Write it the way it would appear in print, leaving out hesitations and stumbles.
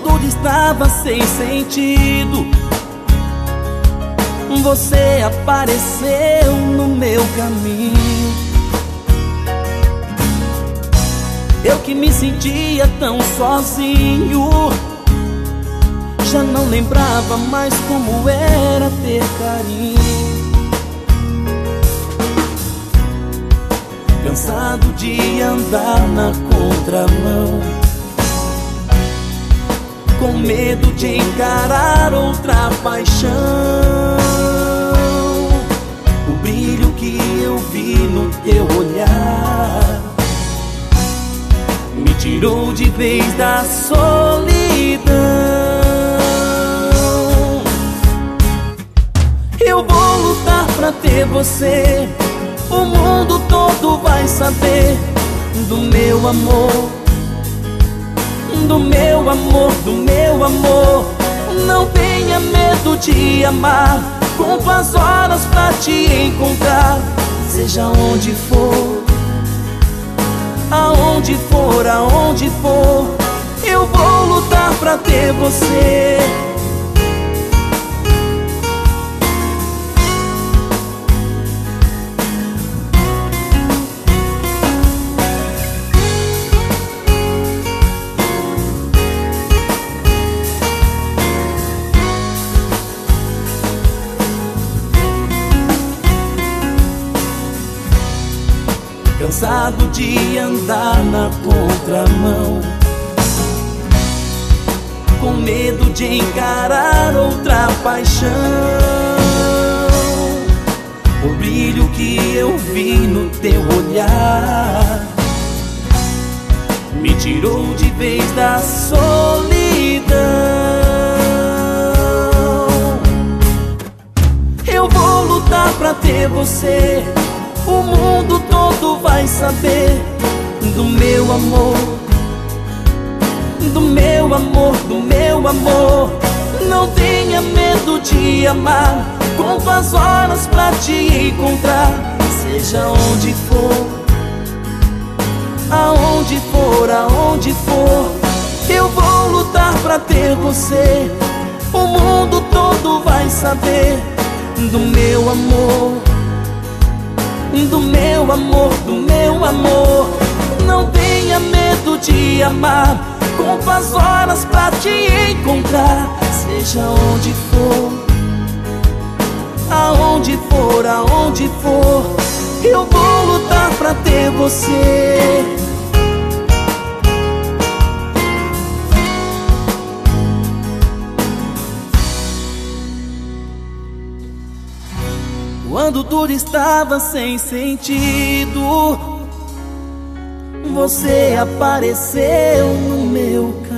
tudo estava sem sentido, você apareceu no meu caminho. Eu que me sentia tão sozinho, já não lembrava mais como era ter carinho. Cansado de andar na contramão, com medo de encarar outra paixão. O brilho que eu vi no teu olhar me tirou de vez da solidão. Eu vou lutar pra ter você, o mundo todo vai saber do meu amor, do meu amor, do meu amor. Não tenha medo de amar, conto as horas pra te encontrar. Seja onde for, aonde for, aonde for, eu vou lutar pra ter você. Cansado de andar na contramão, com medo de encarar outra paixão. O brilho que eu vi no teu olhar me tirou de vez da solidão. Eu vou lutar pra ter você, o mundo todo vai saber do meu amor, do meu amor, do meu amor. Não tenha medo de amar, conto as horas pra te encontrar. Seja onde for, aonde for, aonde for, eu vou lutar pra ter você. O mundo todo vai saber do meu amor, do meu amor, do meu amor. Não tenha medo de amar, conto as horas pra te encontrar. Seja onde for, aonde for, aonde for, eu vou lutar pra ter você. Quando tudo estava sem sentido, você apareceu no meu caminho.